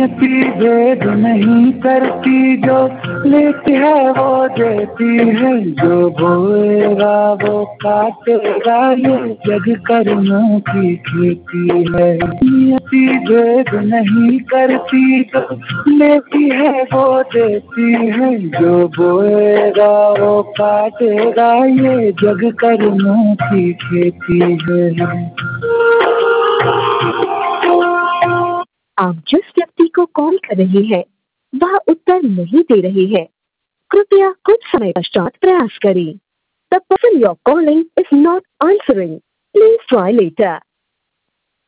नियति भेद नहीं करती, जो लेती है वो देती है, जो बोएगा वो काटेगा, ये जग कर्मों की खेती है। नियति भेद नहीं करती, जो लेती है वो देती है, जो बोएगा वो काटेगा, ये जग कर्मों की खेती है। आप जिस व्यक्ति को कॉल कर रही हैं, वह उत्तर नहीं दे रही है। कृपया कुछ समय पश्चात प्रयास करें। The person you're calling is not answering. Please try later.